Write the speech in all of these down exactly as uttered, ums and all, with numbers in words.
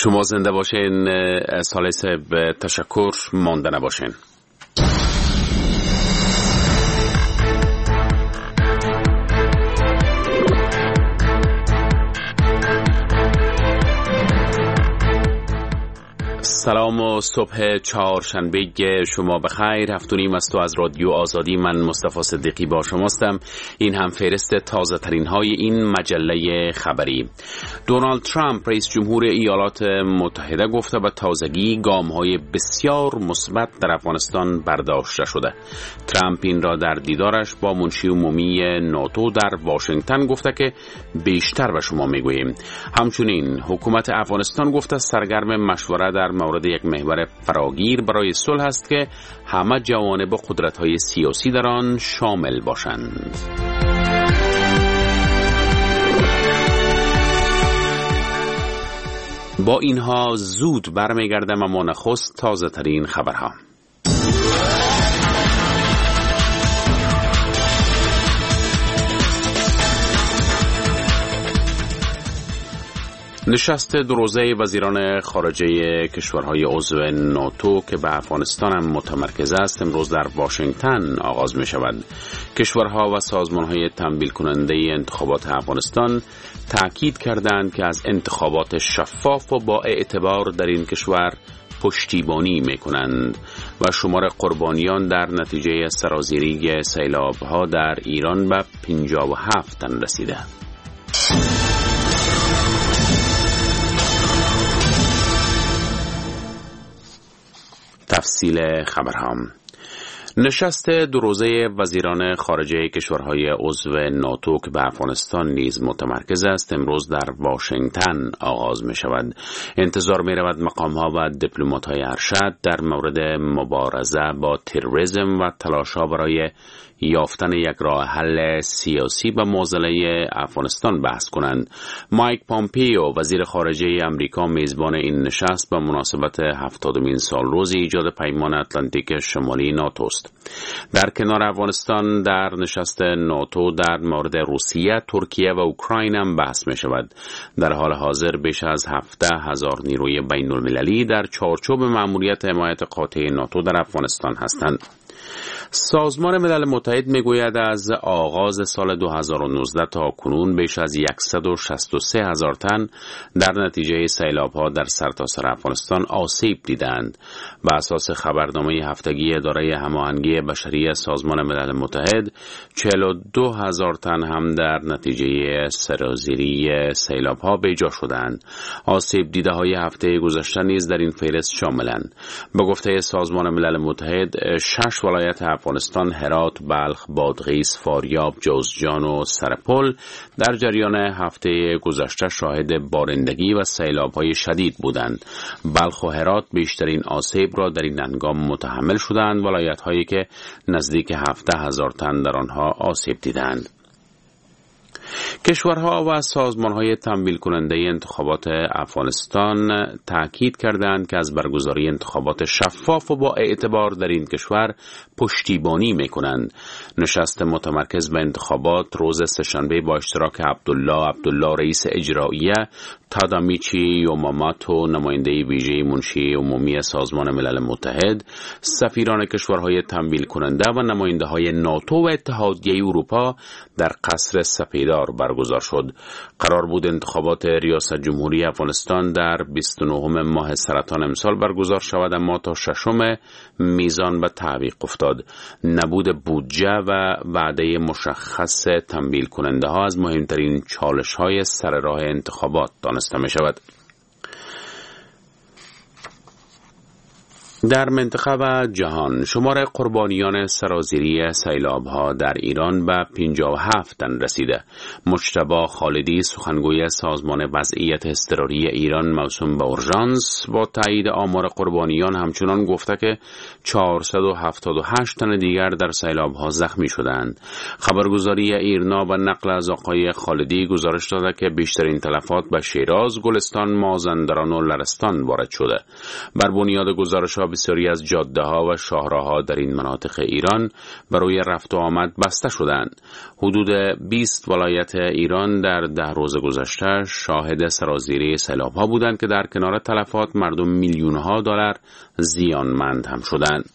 شما زنده باشین. سالی صاحب تشکر، مانده نباشین. سلام و صبح چهارشنبه شما بخیر. هفت و نیم است و از رادیو آزادی من مصطفی صدیقی با شماستم. این هم فهرست تازه ترین های این مجله خبری. دونالد ترامپ رئیس جمهور ایالات متحده گفته به تازگی گام های بسیار مثبت در افغانستان برداشته شده. ترامپ این را در دیدارش با منشی عمومی ناتو در واشنگتن گفته که بیشتر به شما میگوییم. همچنین حکومت افغانستان گفته سرگرم مشوره در مورد یک محور فراگیر برای صلح است که همه جوانب قدرت‌های سیاسی در آن شامل باشند. با اینها زود برمیگردم، اما نخست تازه ترین خبرها. نشست دو روزه وزیران خارجه کشورهای عضو ناتو که به افغانستان هم متمرکز است امروز در واشنگتن آغاز می شود. کشورها و سازمانهای تمویل کننده انتخابات افغانستان تأکید کردند که از انتخابات شفاف و با اعتبار در این کشور پشتیبانی می کنند و شمار قربانیان در نتیجه سرازیری سیلاب‌ها در ایران به پنجاه و هفت تن رسیده. تفصیل خبرها. نشست دو روزه وزیران خارجه کشورهای عضو ناتو که به افغانستان نیز متمرکز است امروز در واشنگتن آغاز می شود. انتظار می رود مقامها و دیپلمات‌های ارشد در مورد مبارزه با تروریسم و تلاش‌ها برای یافتن یک راه حل سیاسی به معضله افغانستان بحث کنند. مایک پامپیو وزیر خارجه امریکا میزبان این نشست به مناسبت هفتادمین سالروز ایجاد پیمان اتلانتیک شمالی ناتو است. در کنار افغانستان در نشست ناتو در مورد روسیه، ترکیه و اوکراین هم بحث می شود. در حال حاضر بیش از هفده هزار نیروی بین المللی در چارچوب مأموریت حمایت قاطع ناتو در افغانستان هستند. سازمان ملل متحد میگوید از آغاز سال دو هزار و نوزده تا کنون بیش از صد و شصت و سه هزار تن در نتیجه سیلاب‌ها در سرتاسر افغانستان آسیب دیدند. بر اساس خبرنامه هفتگی اداره هماهنگی بشری سازمان ملل متحد، چهل و دو هزار تن هم در نتیجه سرازیری سیلاب‌ها بیجا شدند. آسیب دیده‌های هفته گذشته نیز در این فهرست شاملند. به گفته سازمان ملل متحد، شش ولایت افغانستان هرات، بلخ، بادغیس، فاریاب، جوزجان و سرپل در جریان هفته گذشته شاهد بارندگی و سیلاب‌های شدید بودند. بلخ و هرات بیشترین آسیب را در این هنگام متحمل شدند، ولایت‌هایی که نزدیک هفده هزار تن در آنها آسیب دیدند. کشورها و سازمان‌های تمویل کننده انتخابات افغانستان تأکید کردند که از برگزاری انتخابات شفاف و با اعتبار در این کشور پشتیبانی می‌کنند. نشست متمرکز به انتخابات روز سه‌شنبه با اشتراک عبدالله عبدالله رئیس اجراییه، تادامیچی یوماماتو نماینده ویژه منشی عمومی سازمان ملل متحد، سفیران کشورهای تمویل کننده و نماینده‌های ناتو و اتحادیه اروپا در قصر سپیدار برگزار شد. قرار بود انتخابات ریاست جمهوری افغانستان در بیست و نهم ماه سرطان امسال برگزار شود، اما تا ششم میزان به تعویق افتاد. نبود بودجه و وعده مشخص تمویل کننده ها از مهمترین چالش های سر راه انتخابات دانسته می شود. در منطقه و جهان شمار قربانیان سرازیری سیلاب‌ها در ایران به پنجاه و هفت تن رسیده. مجتبی خالدی سخنگوی سازمان وضعیت اضطراری ایران موسوم به اورژانس با تایید آمار قربانیان همچنان گفته که چهارصد و هفتاد و هشت تن دیگر در سیلاب‌ها زخمی شدند. خبرگزاری ایرنا و نقل از آقای خالدی گزارش داده که بیشترین تلفات به شیراز، گلستان، مازندران و لرستان وارد شده. بر بنیاد گزارش‌ها بسیاری از جاده‌ها و شاهراه‌ها در این مناطق ایران برای رفت و آمد بسته شدند. حدود بیست ولایت ایران در ده روز گذشته شاهد سرازیری سیلاب‌ها بودند که در کنار تلفات مردم میلیون‌ها دلار زیانمند هم شدند.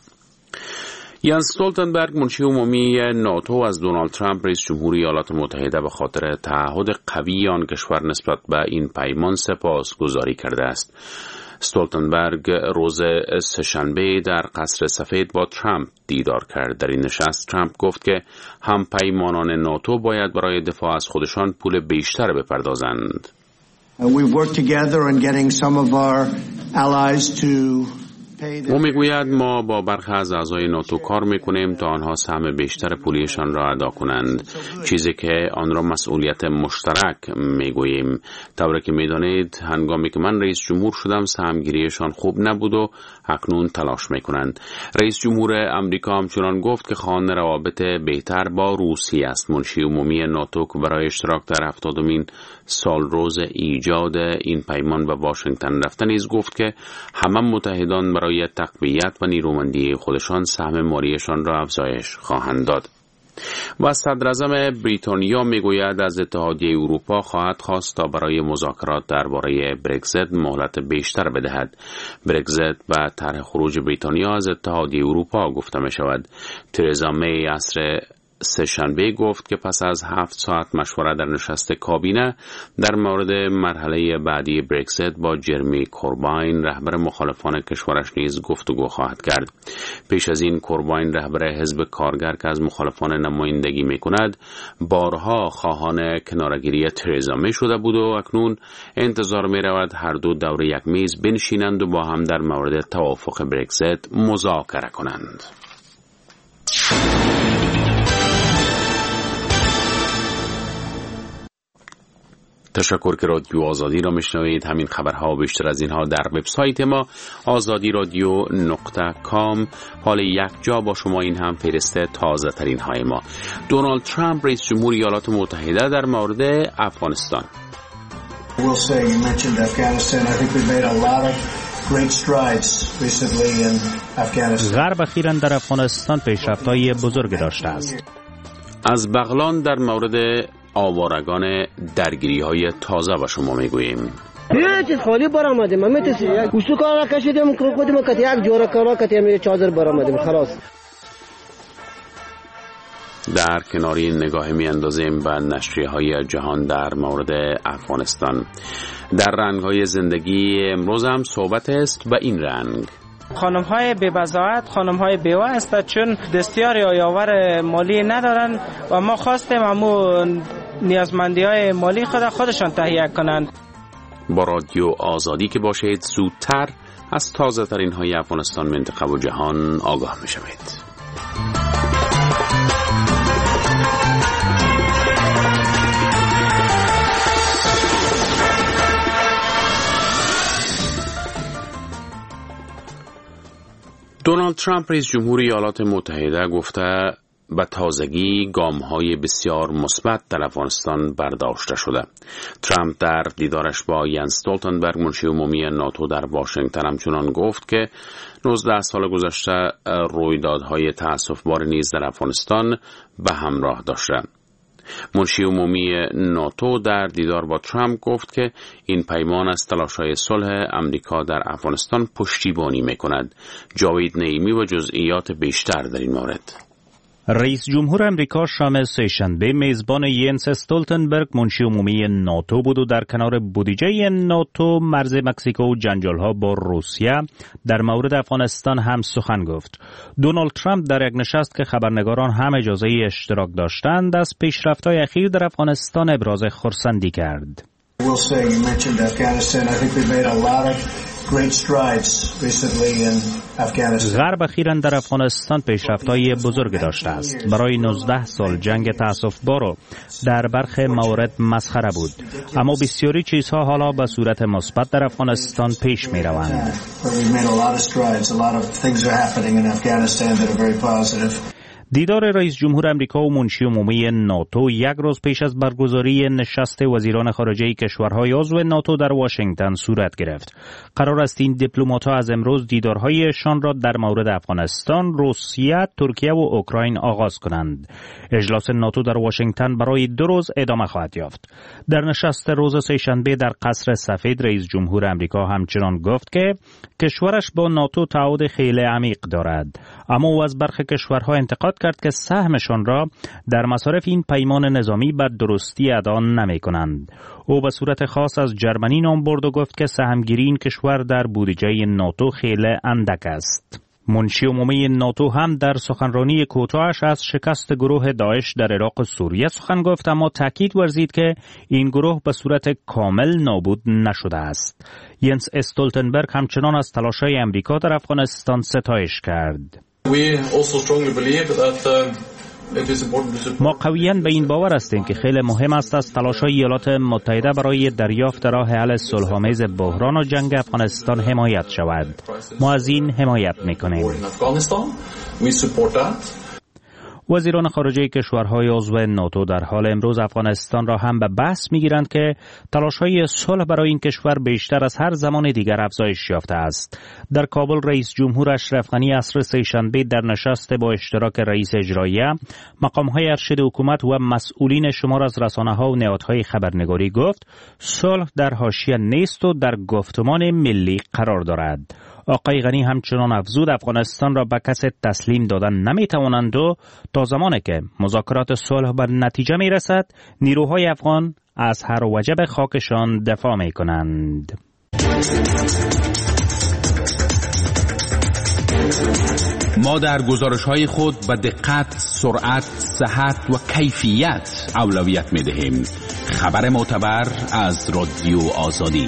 یانس استولتنبرگ منشی عمومی ناتو از دونالد ترامپ رئیس جمهوری ایالات متحده به خاطر تعهد قوی آن کشور نسبت به این پیمان سپاسگزاری کرده است. استولتنبرگ روز سه‌شنبه در قصر سفید با ترامپ دیدار کرد. در این نشست ترامپ گفت که هم پیمانان ناتو باید برای دفاع از خودشان پول بیشتر بپردازند. We've worked together on getting some of our allies to او میگوید ما با برخی از اعضای ناتو کار میکنیم تا آنها سهم بیشتر پولیشان را ادا کنند، چیزی که آن را مسئولیت مشترک میگوییم. طوری که میدانید هنگامی که من رئیس جمهور شدم سهمگیریشان خوب نبود و اکنون تلاش میکنند. رئیس جمهور امریکا همچنان گفت که خواهان روابط بهتر با روسیه است. منشی عمومی ناتو که برای اشتراک در هفتادمین سال روز ایجاد این پیمان به واشنگتن رفته نیز گفت که همه متحدان برای تقویت و نیرومندی خودشان سهم مالیشان را افزایش خواهند داد. و صدراعظم بریتانیا میگوید از اتحادیه اروپا خواهد خواست تا برای مذاکرات درباره برگزیت مهلت بیشتر بدهد. برگزیت و طرح خروج بریتانیا از اتحادیه اروپا گفته می شود. ترزا می عصر سه‌شنبه گفت که پس از هفت ساعت مشوره در نشست کابینه در مورد مرحله بعدی برگزیت با جرمی کورباین رهبر مخالفان کشورش نیز گفتگو خواهد کرد. پیش از این کورباین رهبر حزب کارگر که از مخالفان نمایندگی می‌کند بارها خواهان کنارگیری ترزا می شده بود و اکنون انتظار می‌رود هر دو دور یک میز بنشینند و با هم در مورد توافق برگزیت مذاکره کنند. تشکر که رادیو آزادی را میشنوید. همین خبرها و بیشتر از اینها در وبسایت ما آزادی رادیو نقطه کام. حال یک جا با شما این هم فهرست تازه ترین های ما. دونالد ترامپ رئیس جمهور ایالات متحده در مورد افغانستان. غرب اخیراً در افغانستان پیشرفت‌های بزرگ داشته است. از بغلان در مورد آوارگان درگیری های تازه و شما میگوییم. یه چیز خالی برآمدیم، ما میتونیم یک گوشت کارا کشیدیم کروکودیم که یک جوره کارا کتیم چادر برآمدیم خلاص. در کناری نگاه میاندازیم به نشریه‌های جهان در مورد افغانستان. در رنگ‌های زندگی امروز هم صحبت است به این رنگ. خانم های بی‌بضاعت، خانم های بیوه هستند چون دستیاری یاور مالی ندارن و ما خواستیم امو نیازمندی های مالی خود خودشان تهیه کنند. با رادیو آزادی که باشید زودتر از تازه ترین های افغانستان، منطقه و جهان آگاه می شوید. دونالد ترامپ رئیس جمهور ایالات متحده گفته به تازگی گام‌های بسیار مثبت در افغانستان برداشته شده. ترامپ در دیدارش با یانس استولتنبرگ منشی عمومی ناتو در واشنگتن همچنان گفت که نوزده سال گذشته رویدادهای تأسف‌بار نیز در افغانستان به همراه داشته. منشی عمومی ناتو در دیدار با ترامپ گفت که این پیمان از تلاش‌های صلح امریکا در افغانستان پشتیبانی می‌کند. جاوید نعیمی و جزئیات بیشتر در این مورد. رئیس جمهور امریکا شام سه‌شنبه میزبان یانس استولتنبرگ منشی عمومی ناتو بود و در کنار بودجه ناتو، مرز مکزیکو و جنجال‌ها با روسیه در مورد افغانستان هم سخن گفت. دونالد ترامپ در یک نشست که خبرنگاران هم اجازه اشتراک داشتند از پیشرفت‌های اخیر در افغانستان ابراز خرسندی کرد. غرب اخیراً در افغانستان پیشرفت‌های بزرگ داشته است. برای نوزده سال جنگ تأسف‌بار در برخی موارد مسخره بود، اما بسیاری چیزها حالا به صورت مثبت در افغانستان پیش می‌روند. دیدار رئیس جمهور امریکا و منشی عمومی ناتو یک روز پیش از برگزاری نشست وزیران خارجه کشورهای عضو ناتو در واشنگتن صورت گرفت. قرار است این دیپلمات‌ها از امروز دیدارهایشان را در مورد افغانستان، روسیه، ترکیه و اوکراین آغاز کنند. اجلاس ناتو در واشنگتن برای دو روز ادامه خواهد یافت. در نشست روز سه‌شنبه در قصر سفید رئیس جمهور امریکا همچنان گفت که کشورش با ناتو تعهد خیلی عمیق دارد، اما او از برخی کشورها انتقاد کرد که سهمشان را در مصارف این پیمان نظامی به درستی ادا نمی کنند. او به صورت خاص از جرمنی نام برد و گفت که سهمگیری این کشور در بودجه ناتو خیلی اندک است. منشی عمومی ناتو هم در سخنرانی کوتاهش از شکست گروه داعش در عراق و سوریه سخن گفت، اما تاکید ورزید که این گروه به صورت کامل نابود نشده است. ینس استولتنبرگ همچنان از تلاش‌های امریکا در افغانستان ستایش کرد. ما قویاً به این باور هستیم که خیلی مهم است از تلاش‌های ایالات متحده برای دریافت راه حل صلح‌آمیز بحران و جنگ افغانستان حمایت شود. ما از این حمایت می‌کنیم. وزیران خارجه کشورهای عضو ناتو در حال امروز افغانستان را هم به بحث می‌گیرند که تلاش‌های صلح برای این کشور بیشتر از هر زمان دیگر افزایش یافته است. در کابل رئیس جمهور اشرف غنی عصر سه‌شنبه در نشست با اشتراک رئیس اجراییه، مقام‌های ارشد حکومت و مسئولین شمار از رسانه‌ها و نهادهای خبرنگاری گفت صلح در حاشیه نیست و در گفتمان ملی قرار دارد. آقای غنی همچنان افزود افغانستان را به کسی تسلیم دادن نمیتوانند و تا زمانی که مذاکرات صلح به نتیجه میرسد نیروهای افغان از هر وجب خاکشان دفاع میکنند. ما در گزارش‌های خود به دقت، سرعت، صحت و کیفیت اولویت می‌دهیم. خبر معتبر از رادیو آزادی.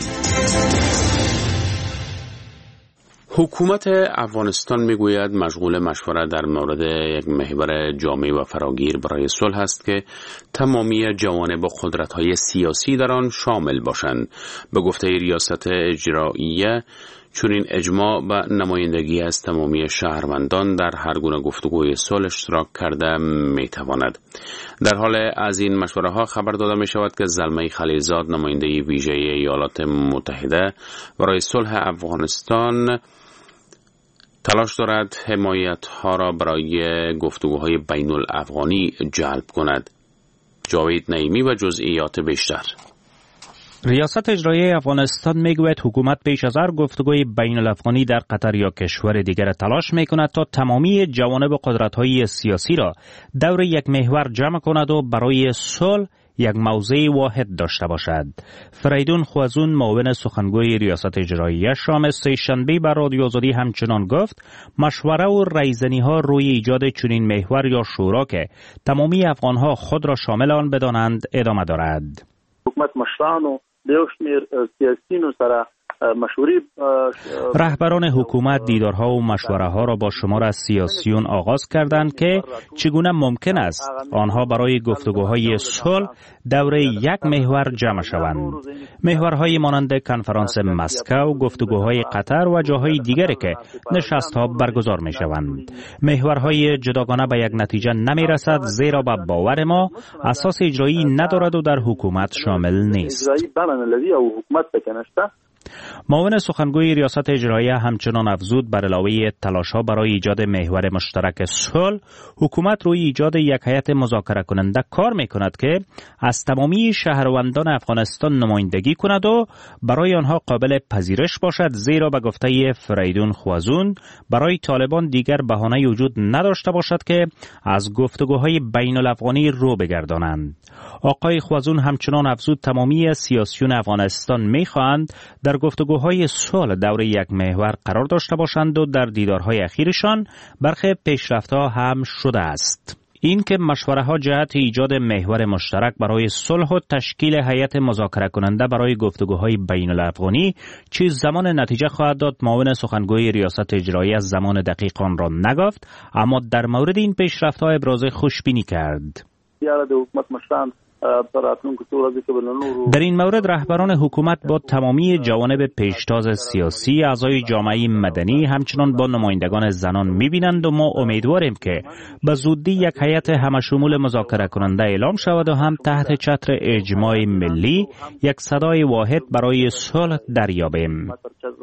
حکومت افغانستان میگوید مشغول مشورت در مورد یک محور جامع و فراگیر برای صلح است که تمامی جوانب و قدرت‌های سیاسی در آن شامل باشند. به گفته ریاست اجراییه چنین اجماع به نمایندگی از تمامی شهروندان در هر گونه گفتگوی صلح اشتراک کرده میتواند. در حال از این مشوره ها خبر داده می شود که زلمه خلیلزاد نماینده ویژه ایالات متحده برای صلح افغانستان تلاش دارد حمایت ها را برای گفتگوهای بین الافغانی جلب کند. جاوید نعیمی و جزئیات بیشتر. ریاست اجرایی افغانستان میگوید حکومت پیش از هر گفتگوی بین الافغانی در قطر یا کشور دیگر تلاش میکند تا تمامی جوانب و قدرت‌های سیاسی را دور یک محور جمع کند و برای صلح یک موضع واحد داشته باشد. فریدون خوازون معاون سخنگوی ریاست اجرایی شام سه‌شنبه بر رادیو آزادی همچنان گفت مشوره و رایزنی‌ها روی ایجاد چنین محور یا شورا که تمامی افغان‌ها خود را شامل آن بدانند ادامه دارد. حکومت مشران و دیو شمیر سیاسیونو سره مشوری رهبران حکومت دیدارها و مشوره‌ها را با شمار از سیاسیون آغاز کردند که چگونه ممکن است آنها برای گفتگوهای صلح دور یک محور جمع شوند. محورهای مانند کنفرانس مسکو، گفتگوهای قطر و جاهای دیگری که نشست‌ها برگزار می‌شوند. محورهای جداگانه به یک نتیجه نمی‌رسد زیرا به باور ما اساس اجرایی ندارد و در حکومت شامل نیست. معاون سخنگوی ریاست اجراییه همچنان افزود بر علاوه تلاش‌ها برای ایجاد محور مشترک صلح، حکومت روی ایجاد یک هیئت مذاکره کننده کار می‌کند که از تمامی شهروندان افغانستان نمایندگی کند و برای آنها قابل پذیرش باشد، زیرا به گفته فریدون خوازون برای طالبان دیگر بهانه وجود نداشته باشد که از گفتگوهای بین الافغانی رو بگردانند. آقای خوازون همچنان افزود تمامی سیاسیون افغانستان می‌خواهند در گفتگوهای صلح دور یک محور قرار داشته باشند و در دیدارهای اخیرشان برخی پیشرفت‌ها هم شده است. این که مشوره ها جهت ایجاد محور مشترک برای صلح و تشکیل هیئت مذاکره کننده برای گفتگوهای بین الافغانی چیز زمان نتیجه خواهد داد، معاون سخنگوی ریاست اجرایی از زمان دقیق آن را نگفت، اما در مورد این پیشرفت‌ها ابراز خوشبینی کرد. یاره د حکومت مشران در این مورد رهبران حکومت با تمامی جوانب پیشتاز سیاسی، اعضای جامعه مدنی، همچنان با نمایندگان زنان می‌بینند و ما امیدواریم که به زودی یک هیئت همشمول مذاکره کننده اعلام شود و هم تحت چتر اجماع ملی یک صدای واحد برای صلح دریابیم.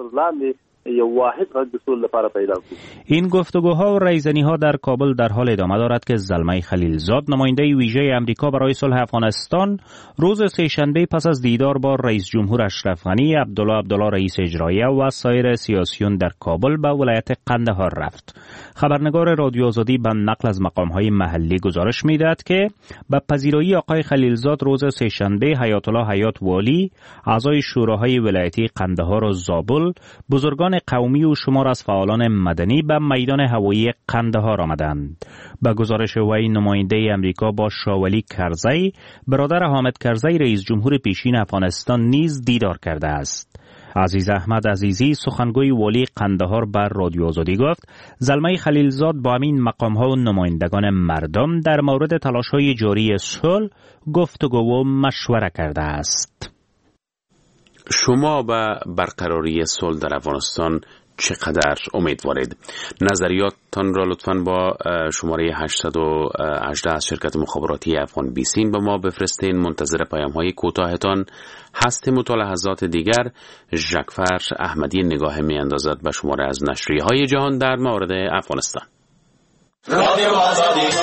این گفتگوها و ریزنی‌ها در کابل در حال ادامه دارد که زلمه خلیلزاد، نماینده ویژه امریکا برای صلح افغانستان، روز سه‌شنبه پس از دیدار با رئیس جمهور اشرف غنی، عبدالله عبدالله رئیس اجراییه و سایر سیاسیون در کابل به ولایت قندهار رفت. خبرنگار رادیو آزادی به نقل از مقام‌های محلی گزارش می‌دهد که به پذیرایی آقای خلیلزاد روز سه‌شنبه حیات الله حیات والی، اعضای شوراهای ولایتی قندهار و زابل، بزرگان قومی و شمار از فعالان مدنی به میدان هوایی قندهار آمدند. به گزارش وی، نماینده امریکا با شاولی کرزی، برادر حامد کرزی رئیس جمهور پیشین افغانستان، نیز دیدار کرده است. عزیز احمد عزیزی، سخنگوی والی قندهار، بر رادیو آزادی گفت زلمه خلیلزاد با همین مقام‌ها و نمایندگان مردم در مورد تلاش‌های جاری صلح گفتگو و مشوره کرده است. شما به برقراری صلح در افغانستان چقدر امیدوارید؟ نظریاتتان را لطفاً با شماره هشتصد و هجده از شرکت مخابراتی افغان بیسیم به ما بفرستین. منتظر پیام‌های کوتاهتان هستیم. مطالعات دیگر ژکفر احمدی نگاه می‌اندازد به شماره از نشریه‌های جهان در مورد افغانستان. رادیو آزادی.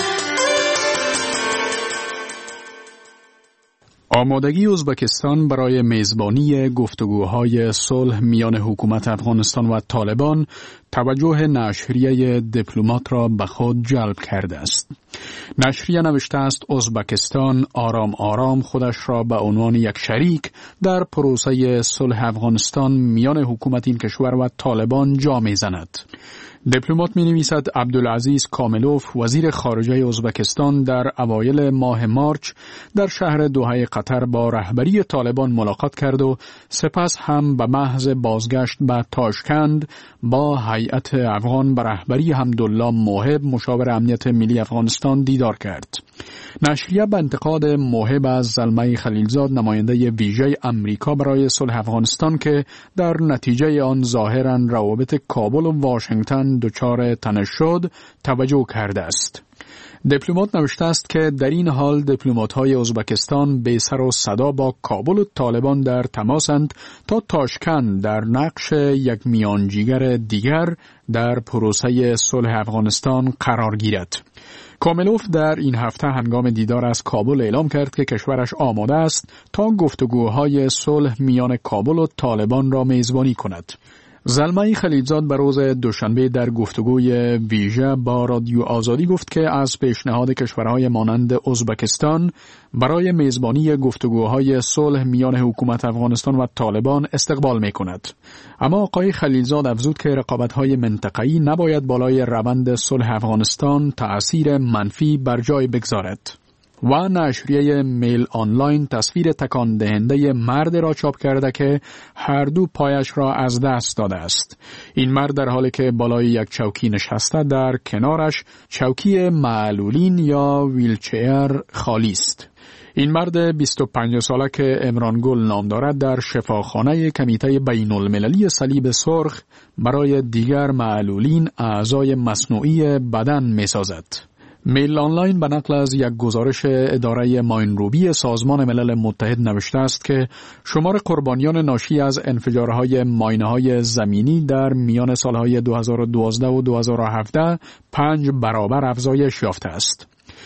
آمادگی ازبکستان برای میزبانی گفتگوهای صلح میان حکومت افغانستان و طالبان توجه نشریه دیپلمات را به خود جلب کرده است. نشریه نوشته است ازبکستان آرام آرام خودش را به عنوان یک شریک در پروسه صلح افغانستان میان حکومت این کشور و طالبان جا می‌زند. دیپلمات می نویسد عبدالعزیز کاملوف، وزیر خارجه ازبکستان، در اوایل ماه مارچ در شهر دوحه قطر با رهبری طالبان ملاقات کرد و سپس هم به محض بازگشت به تاشکند با هیئت افغان به رهبری حمدالله موهب، مشاور امنیت ملی افغانستان، دیدار کرد. نشریه به انتقاد موهب از زلمه خلیلزاد، نماینده ویژه امریکا برای صلح افغانستان که در نتیجه آن ظاهراً روابط کابل و واشنگتن دچار تنش شد، توجه کرده است. دیپلمات نوشته است که در این حال دیپلمات‌های ازبکستان به سر و صدا با کابل و طالبان در تماسند تا تاشکند در نقش یک میانجیگر دیگر در پروسه صلح افغانستان قرار گیرد. کاملوف در این هفته هنگام دیدار از کابل اعلام کرد که کشورش آماده است تا گفتگوهای صلح میان کابل و طالبان را میزبانی کند. زلمه خلیلزاد به روز دوشنبه در گفتگوی ویژه با رادیو آزادی گفت که از پیشنهاد کشورهای مانند ازبکستان برای میزبانی گفتگوهای صلح میان حکومت افغانستان و طالبان استقبال می کند. اما آقای خلیلزاد افزود که رقابت‌های منطقه‌ای نباید بالای روند صلح افغانستان تأثیر منفی بر جای بگذارد. و نشریه میل آنلاین تصویر تکان دهنده مرد را چاپ کرده که هر دو پایش را از دست داده است. این مرد در حالی که بالای یک چوکی نشسته، در کنارش چوکی معلولین یا ویلچیر خالی است. این مرد بیست و پنج ساله که عمران گل نام دارد، در شفاخانه کمیته بین المللی صلیب سرخ برای دیگر معلولین اعضای مصنوعی بدن می سازد. میل آنلاین به نقل از یک گزارش اداره ماینروبی سازمان ملل متحد نوشته است که شمار قربانیان ناشی از انفجارهای ماینه‌های زمینی در میان سالهای دو هزار و دوازده و دو هزار و هفده پنج برابر افزایش یافته است.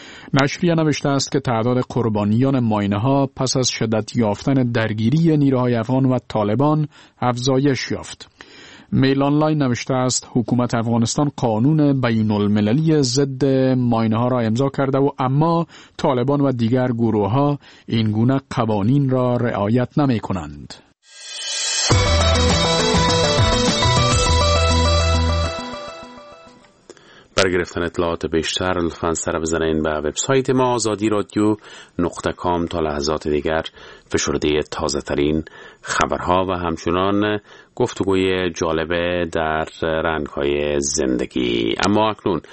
نشریه نوشته است که تعداد قربانیان ماینه‌ها پس از شدت یافتن درگیری نیروهای افغان و طالبان افزایش یافت. میل آنلاین نوشته است حکومت افغانستان قانون بین المللی ضد ماینه‌ها را امضا کرده و اما طالبان و دیگر گروه‌ها این گونه قوانین را رعایت نمی‌کنند. برای گرفتن اطلاعات بیشتر لطفاً سر بزنید به وبسایت ما آزادی رادیو نقطه کام تا لحظات دیگر فشرده تازه ترین خبرها و همچنان گفتگوی جالب در رنگ‌های زندگی. اما اکنون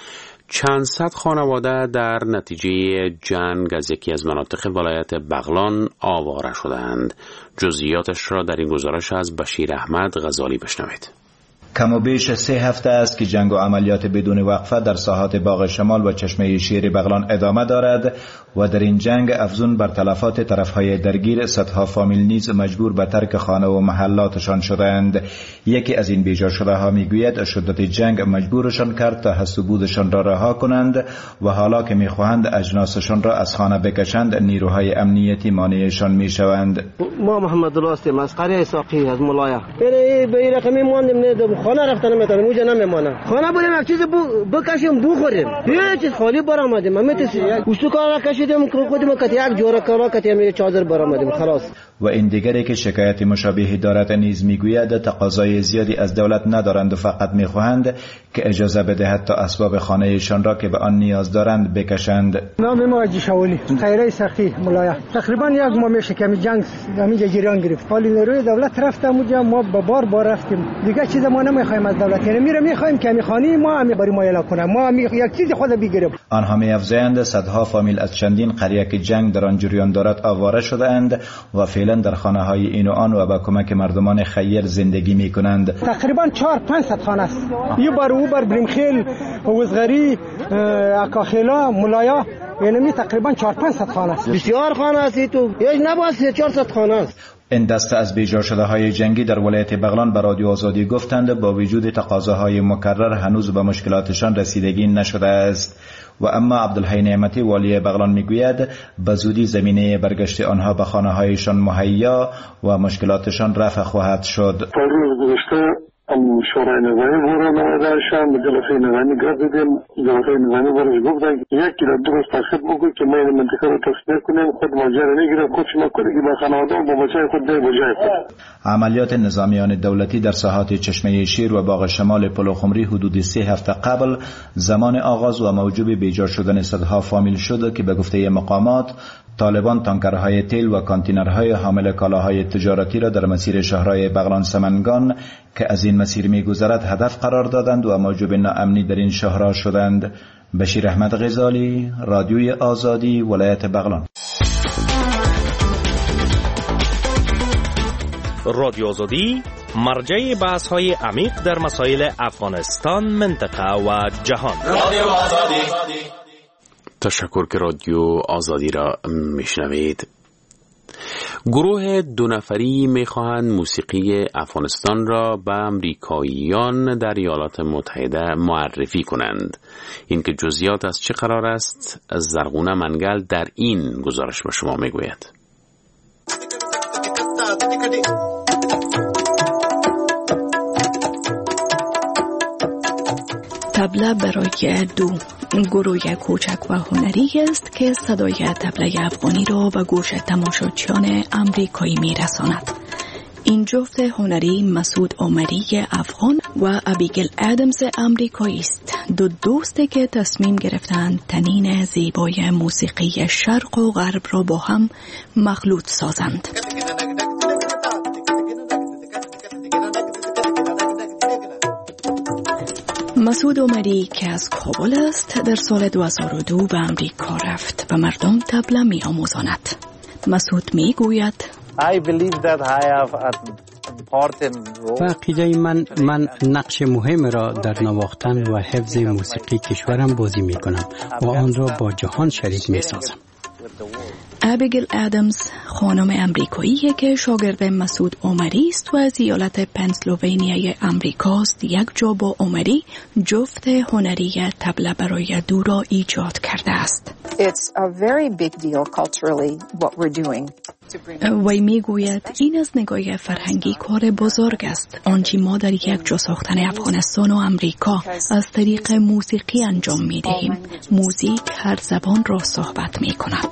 چند صد خانواده در نتیجه جنگ از یکی از مناطق ولایت بغلان آواره شدند. جزئیاتش را در این گزارش از بشیر احمد غزالی بشنوید. کم و بیش سه هفته است که جنگ و عملیات بدون وقفه در ساحات باغ شمال و چشمه شیر بغلان ادامه دارد و در این جنگ افزون بر تلفات طرفهای درگیر صدها فامیل نیز مجبور به ترک خانه و محلاتشان شدند. یکی از این بیجا شده ها میگوید شدت جنگ مجبورشان کرد تا هست و بودشان را رها کنند و حالا که میخواهند اجناسشان را از خانه بکشند نیروهای امنیتی مانعشان میشوند. ما محمد الله هستیم از قریه ساقی از ملایا. به این رقمی ماندیم خانه رفتن نمیتونم اونجا نمیمانم. خانه بودیم یک چیز بکشیم بخوریم. هیچ چیز خالی برآمدیم. ما میتونیم وسوکارا کشیدیم خودمون کتی یک جوره کارا کتی چادر برآمدیم خلاص. و این دیگری که شکایت مشابهی دارد نیز میگوید تقاضای زیادی از دولت ندارند و فقط میخواهند که اجازه بدهد تا اسباب خانهشان را که به آن نیاز دارند بکشند. نام ما جشولی خیره سخی ملایا. تقریبا یک ماه میشه که جنگ همینجا جریان گرفت. حالی نیروی دولت رفتم اونجا ما با بار بار رفتیم. دیگه چیز ما نمیخوایم از دولت. یعنی میره میخوایم که میخوانی ما هم برای ما اعلام کنه. ما هم یک چیز خود بگیریم. آنها میافزایند صدها فامیل از چندین قریه که جنگ در آن جریان دارد آواره شده‌اند و فعلا در خانه های این و آن و با کمک مردمان خیر زندگی می کنند. تقریبا چهار پنج صد خانه است. یه بار او بر برمخیل، وزغری، اکاخیلا، ملایا، یعنی می تقریبا چهار پنج صد خانه است. بسیار خانه است تو. یک نباشه چهار صد خانه است. این دسته از بیجا شده های جنگی در ولایت بغلان به رادیو آزادی گفتند با وجود تقاضاهای مکرر هنوز به مشکلاتشان رسیدگی نشده است. و اما عبدالحی نعمتی والی بغلان میگوید به زودی زمینه برگشت آنها به خانه هایشان مهیا و مشکلاتشان رفع خواهد شد. شورای نظامی بوره نمایدارشان به جلسه نظامی گردیدیم. جلسه نظامی برش گفتن یک کلا درست تخصیب بکنید که ما این منطقه رو تصفیه کنیم، خود ماجر نگیریم، خود شما کنید که با خانواده و با بچه خود ده بجای خود. عملیات نظامیان دولتی در ساحات چشمه شیر و باغ شمال پلوخمری حدود سه هفته قبل زمان آغاز و موجب بیجار شدن صدها فامیل شد که به گفته مقامات طالبان تانکرهای تیل و کانتینرهای حامل کالاهای تجارتی را در مسیر شهرهای بغلان سمنگان که از این مسیر می‌گذرد هدف قرار دادند و موجب ناامنی در این شهرها شدند. بشیر احمد غزالی، رادیوی آزادی، ولایت بغلان. رادیو آزادی مرجع بحث‌های عمیق در مسائل افغانستان، منطقه و جهان. رادیو آزادی. تشکر که رادیو آزادی را میشنوید. گروه دو نفری میخواهند موسیقی افغانستان را به امریکاییان در ایالات متحده معرفی کنند. این که جزئیات از چه قرار است زرغونه منگل در این گزارش به شما میگوید. طبله برای دو گروه کوچک و هنری است که صدای طبله افغانی را به گوش تماشاچیان امریکایی میرساند. این جفت هنری مسعود عمری افغان و ابیگل ادمز امریکایی است، دو دوستی که تصمیم گرفتند تنین زیبای موسیقی شرق و غرب را با هم مخلوط سازند. مسعود عمری که از کابل است در سال دو هزار و دو به امریکا رفت و مردم طبله می آموزاند. مسعود می گوید و عقیده من من نقش مهم را در نواختن و حفظ موسیقی کشورم بازی می کنم و آن را با جهان شریک می سازم. ابیگل ادمز خانم امریکایی که شاگرد مسعود عمری است و از ایالت پنسیلوانیای امریکاست، یک جا با عمری جفت هنری طبله برای دو را ایجاد کرده است. It's a very big deal culturally what we're doing. وی می گوید این از نگاه فرهنگی کار بزرگ است. آنچه ما در یک جا ساختن افغانستان و امریکا از طریق موسیقی انجام می دهیم. موزیک هر زبان را صحبت می کند.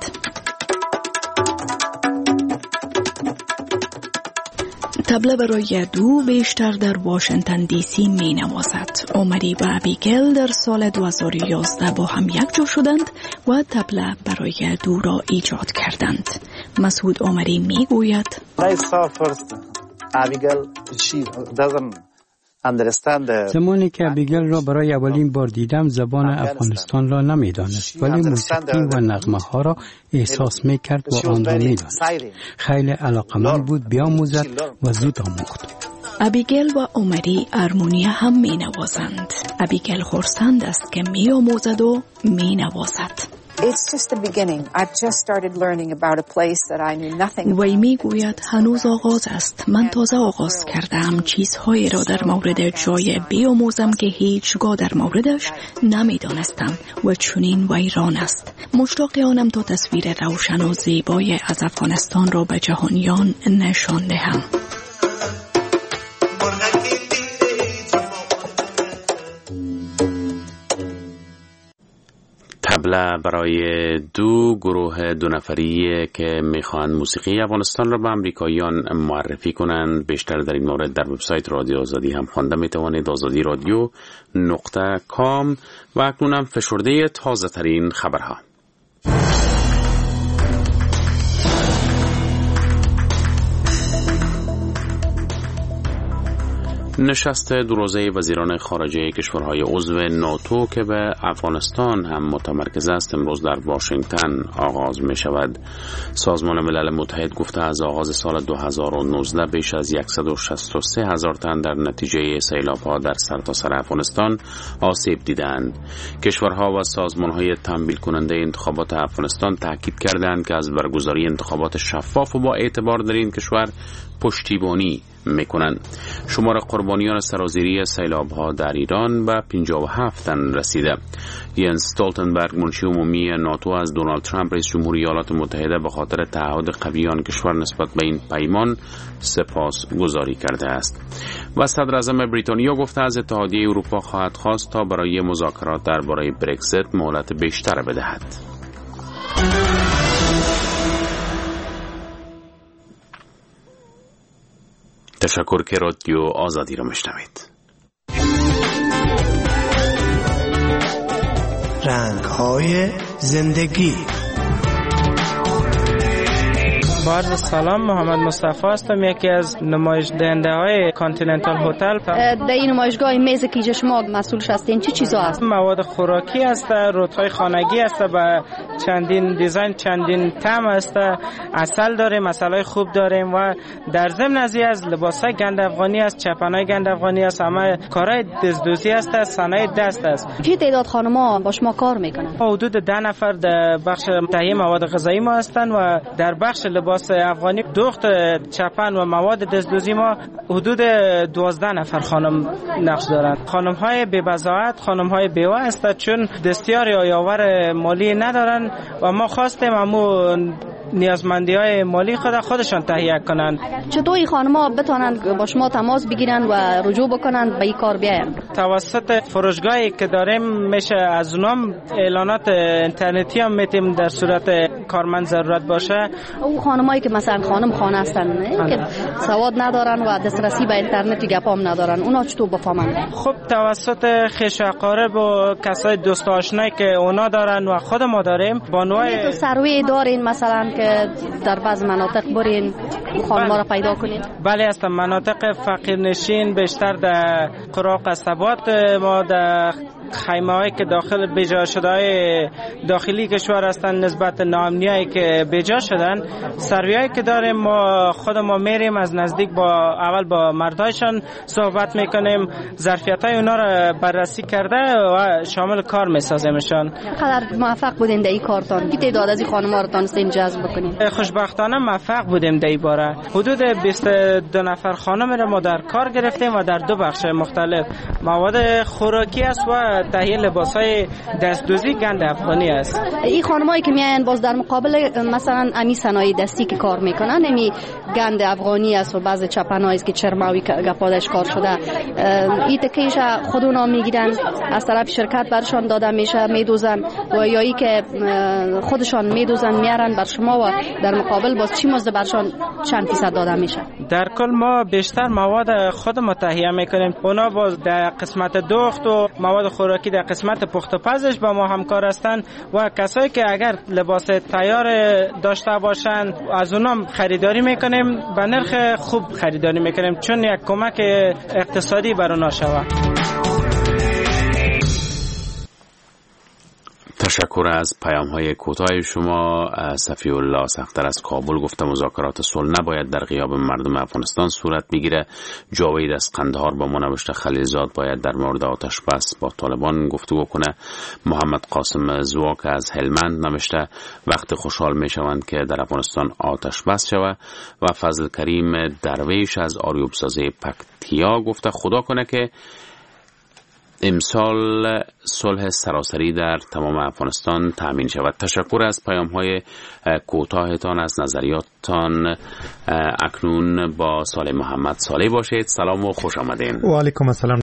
طبله برای دو بیشتر در واشنگتن دی سی می نوازد. عمری و ابیگل در سال دو هزار و یازده با هم یک جا شدند و طبله برای دو را ایجاد کردند. مسعود عمری می گوید زمانی که ابیگل را برای اولین بار دیدم زبان افغانستان را نمیدانست، ولی موسیقی و نغمه ها را احساس میکرد و آن را میدانست. خیلی علاقمند بود بیاموزد و زود آموخت. ابیگل و عمری ارمونیا هم می نوازند. ابیگل خرسند است که می آموزد و می نوازد. وی می گوید هنوز آغاز است. من تازه آغاز کردم چیزهایی را در مورد جای بیاموزم که هیچگاه در موردش نمی دانستم و چنین ویران است. مشتاق آنم تا تصویر روشن و زیبای از افغانستان را به جهانیان نشان دهم. تبله برای دو گروه دو نفری که میخوان موسیقی افغانستان را به امریکاییان معرفی کنند. بیشتر در این مورد در وبسایت رادیو آزادی هم خوانده میتوانید، آزادی رادیو نقطه کام. و اکنون هم فشرده تازه ترین خبرها. نشست دو روزه وزیران خارجه کشورهای عضو ناتو که به افغانستان هم متمرکز است امروز در واشنگتن آغاز می شود. سازمان ملل متحد گفته از آغاز سال دو هزار و نوزده بیش از صد و شصت و سه هزار تن در نتیجه سیلاب‌ها در سرتاسر افغانستان آسیب دیدند. کشورها و سازمان‌های تمویل کننده انتخابات افغانستان تاکید کردند که از برگزاری انتخابات شفاف و با اعتبار در این کشور پشتیبانی میکنند. شمار قربانیان سرازیری سیلاب‌ها در ایران به پنجاه و هفت تن رسیده. ینس استولتنبرگ منشی عمومی ناتو از دونالد ترامپ رئیس جمهوری ایالات متحده به خاطر تعهد قوی آن کشور نسبت به این پیمان سپاسگزاری کرده است. و صدر اعظم بریتانیا گفته از اتحادیه اروپا خواهد خواست تا برای مذاکرات درباره برگزیت مهلت بیشتر بدهد. تشکر که رادیو آزادی را میشنوید. رنگ‌های زندگی. با عرض سلام، محمد مصطفی هستم، یکی از نمایش دهنده های کانتیننتال هتل. در این نمایشگاه میز کیج شما مسئولش هستین چی چیزا هست؟ مواد خوراکی است، رودهای خانگی است، با چندین دیزاین چندین طعم است، عسل داریم، عسلای خوب داریم و در ضمن از از لباسای گند افغانی است، چپنای گند افغانی است، همه کارهای دزدوزی است، صنایع دست است. چه تعداد خانم‌ها با شما کار میکنن؟ حدود ده نفر در بخش تهیه مواد غذایی ما هستند و در بخش لباس افغانی دوخت چپن و مواد دزدوزی ما حدود دوازده نفر خانم نقش دارند. خانم های بی بضاعت، خانم های بیوه هستند چون دستیار یا یاور مالی ندارن و ما خواستیم امو نیازمندی های مالی خود خودشان تهیه کنند. چطور این خانم‌ها بتونن با شما تماس بگیرن و رجوع بکنن به این کار بیاین؟ توسط فروشگاهی که داریم میشه از اونام اعلانات اینترنتی هم میتیم در صورت کارمند ضرورت باشه. او خانمایی که مثلا خانم خانه هستن که سواد ندارن و دسترسی به اینترنت گپام ندارن، اونا چطور بفهمن؟ خب توسط خویش اقارب و کسای دوست آشنایی که اونا دارن و خود ما داریم بانوای سروی دارین مثلا که در بعض مناطق برین خانم‌ها را پیدا کنید؟ بله هستم، مناطق فقیرنشین بیشتر در قراق ثبات ما در خیمه هایی که داخل بجا شده های داخلی کشور هستند نسبت ناامنیایی که بجا شدن، سرویایی که داریم ما خود ما میریم از نزدیک با اول با مردایشان صحبت میکنیم، ظرفیت های اونا را بررسی کرده و شامل کار میسازیمشان. قدر موفق بودین در این کارتان؟ کی تعداد از این خانم‌ها رو تونستین جذب بکنین؟ خوشبختانه موفق بودیم در این باره. حدود بیست و دو نفر خانم را ما در کار گرفتیم و در دو بخش مختلف مواد خوراکی است و تهیه لباسای دستدوزی گند افغانی است. این خانمایی که میاین باز در مقابل مثلا امی صنایع دستی که کار میکنن، امی گند افغانی است و بعضی چپنایی است که چرماوی گپادش کار شده، این تکیش خودونا میگیرن از طرف شرکت برشان داده میشه میدوزن و یا ای که خودشان میدوزن میارن بر شما و در مقابل باز چی مزد برشان چند فیصد داده میشه؟ در کل ما بیشتر مواد خود ما تهیه میکنیم. اونا باز در قسمت دوخت و مواد خوراکی در قسمت پخت و پزش با ما همکار هستند و کسایی که اگر لباس تیار داشته باشند از اونام خریداری میکنیم، به نرخ خوب خریداری میکنیم چون یک کمک اقتصادی بر اونا شود. تشکر از پیام های کوتاه شما. صفی الله سختر از کابل گفته مذاکرات صلح نباید در غیاب مردم افغانستان صورت بگیره. جاوید از قندهار با ما نوشته خلیلزاد باید در مورد آتش بس با طالبان گفتگو کنه. محمد قاسم زواک از هلمند نوشته وقت خوشحال می شوند که در افغانستان آتش بس شود. و فضل کریم درویش از آریوب سازی پکتیا گفته خدا کنه که امسال صلح سراسری در تمام افغانستان تامین شود. تشکر از پیام های کوتاهتان، از نظریاتتان. اکنون با صالح محمد صالح باشید. سلام و خوش آمدین. و علیکم السلام